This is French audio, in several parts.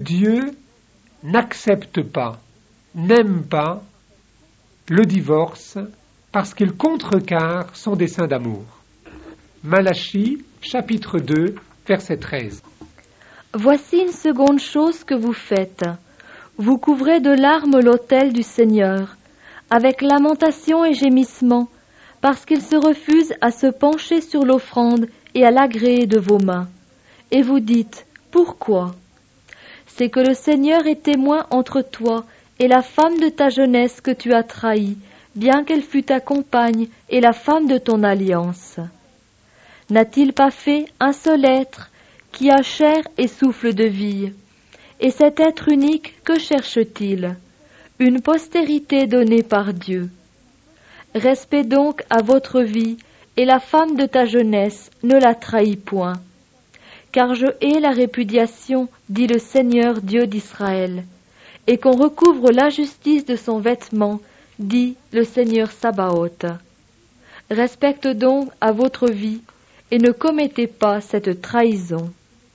Dieu n'accepte pas, n'aime pas le divorce parce qu'il contrecarre son dessein d'amour. Malachie, chapitre 2, verset 13. Voici une seconde chose que vous faites. Vous couvrez de larmes l'autel du Seigneur, avec lamentation et gémissement, parce qu'il se refuse à se pencher sur l'offrande et à l'agréer de vos mains. Et vous dites, pourquoi ? C'est que le Seigneur est témoin entre toi et la femme de ta jeunesse que tu as trahie, bien qu'elle fût ta compagne et la femme de ton alliance. N'a-t-il pas fait un seul être qui a chair et souffle de vie? Et cet être unique, que cherche-t-il? Une postérité donnée par Dieu. Respect donc à votre vie, et la femme de ta jeunesse ne la trahit point. Car je hais la répudiation, dit le Seigneur Dieu d'Israël, et qu'on recouvre l'injustice de son vêtement, dit le Seigneur Sabaoth. Respecte donc à votre vie, et ne commettez pas cette trahison.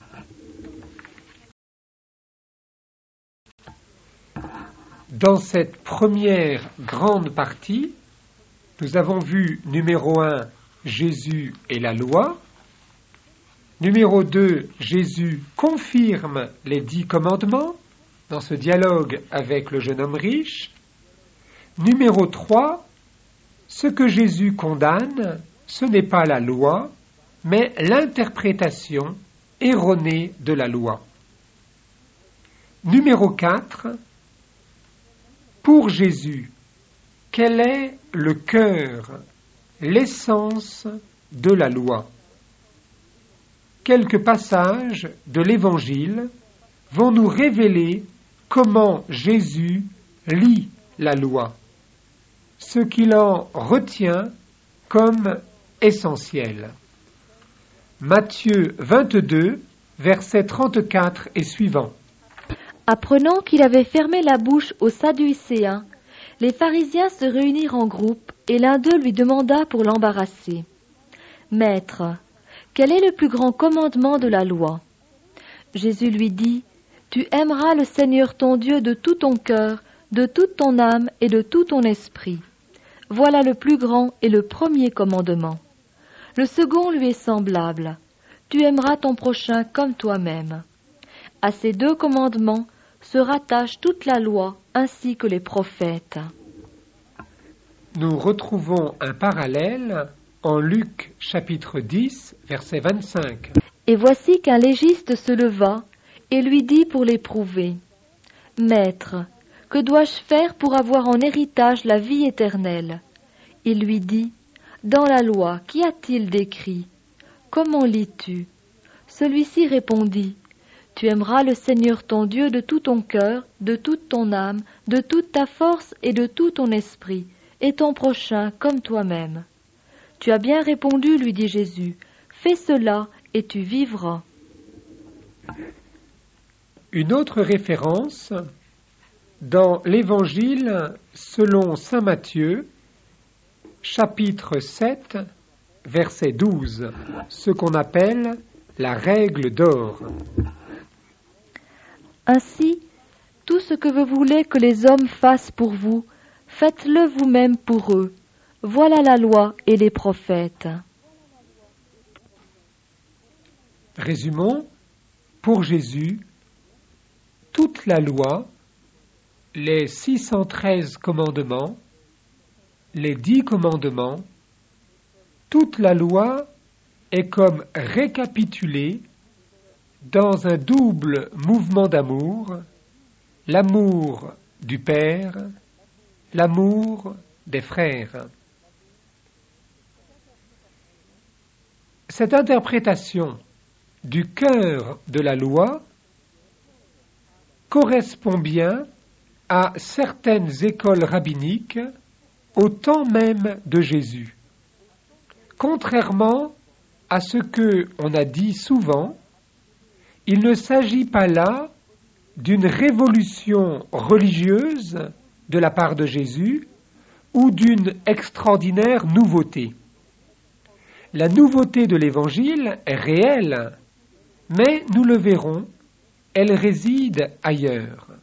Dans cette première grande partie, nous avons vu numéro 1, Jésus et la loi. Numéro 2, Jésus confirme les 10 commandements dans ce dialogue avec le jeune homme riche. Numéro 3, ce que Jésus condamne, ce n'est pas la loi, mais l'interprétation erronée de la loi. Numéro 4, pour Jésus, quel est le cœur, l'essence de la loi? Quelques passages de l'Évangile vont nous révéler comment Jésus lit la loi, ce qu'il en retient comme essentiel. Matthieu 22, versets 34 et suivants. Apprenant qu'il avait fermé la bouche aux Sadducéens, les pharisiens se réunirent en groupe, et l'un d'eux lui demanda pour l'embarrasser. « Maître, quel est le plus grand commandement de la loi ?» Jésus lui dit, « Tu aimeras le Seigneur ton Dieu de tout ton cœur, de toute ton âme et de tout ton esprit. Voilà le plus grand et le premier commandement. Le second lui est semblable. Tu aimeras ton prochain comme toi-même. À ces 2 commandements se rattache toute la loi ainsi que les prophètes. » Nous retrouvons un parallèle en Luc chapitre 10, verset 25. Et voici qu'un légiste se leva et lui dit pour l'éprouver, « Maître, que dois-je faire pour avoir en héritage la vie éternelle ?» Il lui dit, « Dans la loi, qu'y a-t-il d'écrit? Comment lis-tu » Celui-ci répondit, « Tu aimeras le Seigneur ton Dieu de tout ton cœur, de toute ton âme, de toute ta force et de tout ton esprit, et ton prochain comme toi-même. » « Tu as bien répondu, lui dit Jésus, fais cela et tu vivras. » Une autre référence dans l'Évangile selon saint Matthieu, chapitre 7, verset 12, ce qu'on appelle la règle d'or. Ainsi, tout ce que vous voulez que les hommes fassent pour vous, faites-le vous-même pour eux. Voilà la loi et les prophètes. Résumons, pour Jésus, toute la loi, les 613 commandements, les 10 commandements, toute la loi est comme récapitulée dans un double mouvement d'amour, l'amour du Père, l'amour des frères. Cette interprétation du cœur de la loi correspond bien à certaines écoles rabbiniques au temps même de Jésus. Contrairement à ce qu'on a dit souvent, il ne s'agit pas là d'une révolution religieuse de la part de Jésus ou d'une extraordinaire nouveauté. La nouveauté de l'Évangile est réelle, mais nous le verrons, elle réside ailleurs.